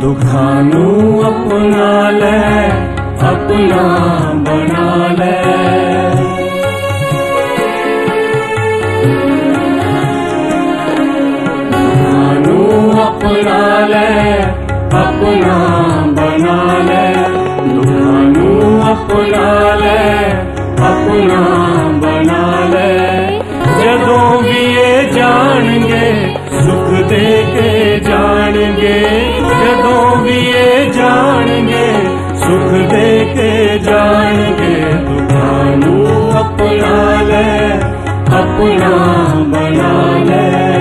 दुखानू अपना ले अपना बना ले। दुखानू अपना ले अपना बना ले। दुखानू अपना ले अपना बना ले। जदों भी ये जाणगे सुख दे के जाणगे। जदों भी ये जाणगे सुख दे के जाणगे। दुखानू अपना ले अपना बना ले।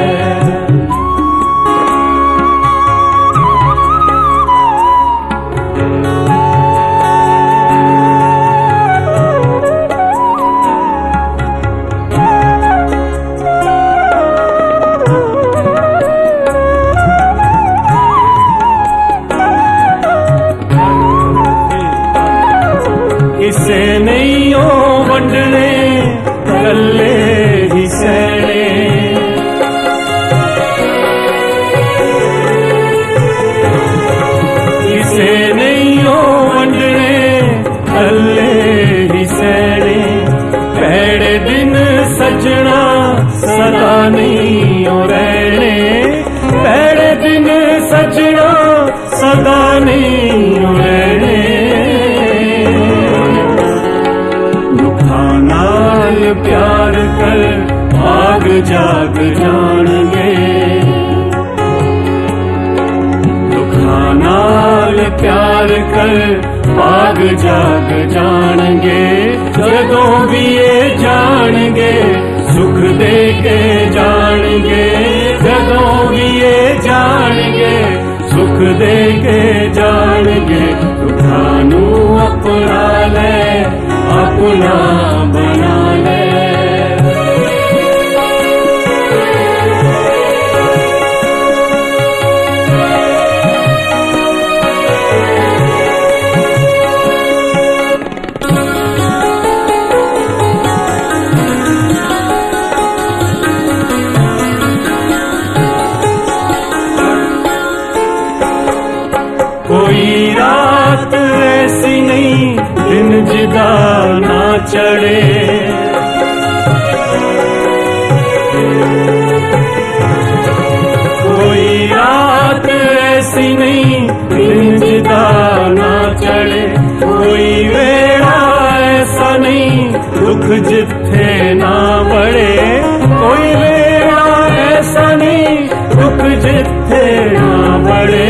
किसे नहीं ओ वंडने कल्ले ही सहने। किसे नहीं ओ वंडने कल्ले ही सहने। पैड़े दिन सजना सदा नहीं ओ रहने। पैड़े दिन सजना सदा नहीं ओ रहने। नाल प्यार कर भाग जाग जाणगे। दुखानाल प्यार कर भाग जाग जाणगे। जदों भी ये जाणगे सुख दे के जाणगे। जदों भी ये जाणगे सुख दे के जाणगे। दुखानू अपना ले अपना बना ले। कोई रात ऐसी नहीं दिन जिदा ना चढ़े। कोई रात ऐसी नहीं दिन जिदा ना चढ़े। कोई वेड़ा ऐसा नहीं दुख जिथे ना बढ़े। कोई वेड़ा ऐसा नहीं दुख जिथे ना बढ़े।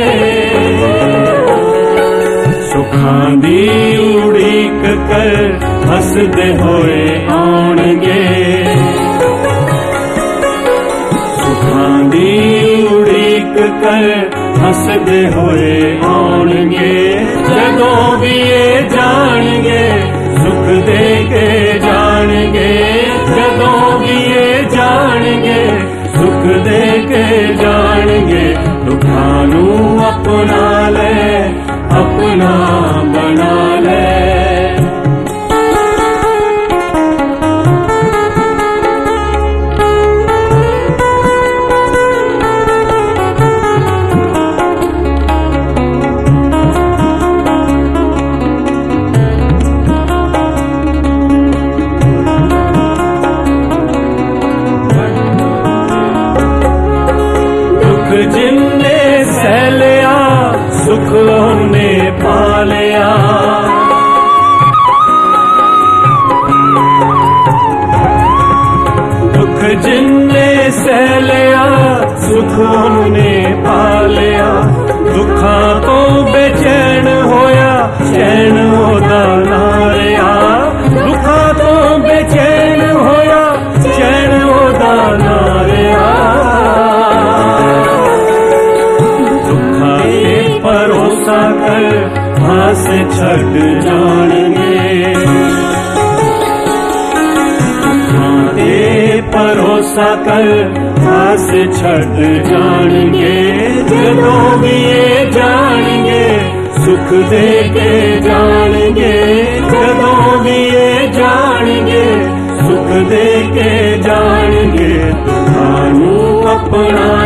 सुखां दी उड़ीक कर हसदे होए आउणगे। सुखां दी उड़ीक कर हसदे होए आउणगे। जदों भी ये जाणगे सुख दे के जाणगे। जदों भी ये जाणगे सुख दे के जाणगे। दुखानू अपना ले अपना बना ले। दुख जिन्ने सह लिया सुख उन्ने पा लिया। दुख जिन्ने सह लिया सुख उन्ने पा लिया। दुखां तो बेचैन होया चैन ओदा ना रहा। दुखां तो बेचैन होया चैन ओदा ना रहा। भरोसा कर हास छड़ जाणगे। दुखां भरोसा कर हास छड़ जाणगे। जदों भी ये जाणगे सुख दे के जाणगे। जदों भी ये जाणगे सुख दे के जाणगे। दुखानू अपना